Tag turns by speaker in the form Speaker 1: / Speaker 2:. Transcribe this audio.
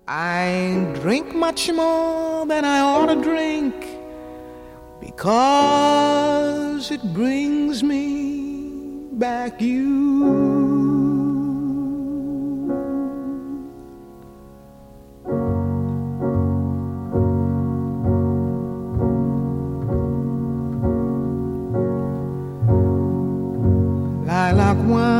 Speaker 1: I drink much more than I ought to drink because it brings me back you. Lilac wine